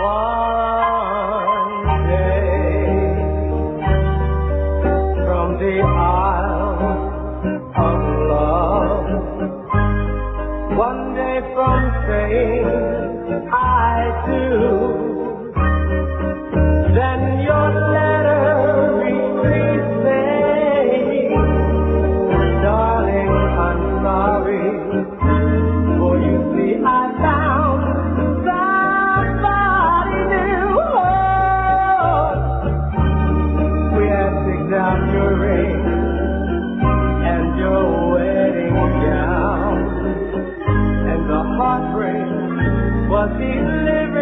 One day from the Isle of Love, one day from Spain, I do. Then your letter reached me saying, darling, I'm sorry, for you see I found somebody new. Oh, we had picked out your ring and your wedding gown, and the heartbreak was delivered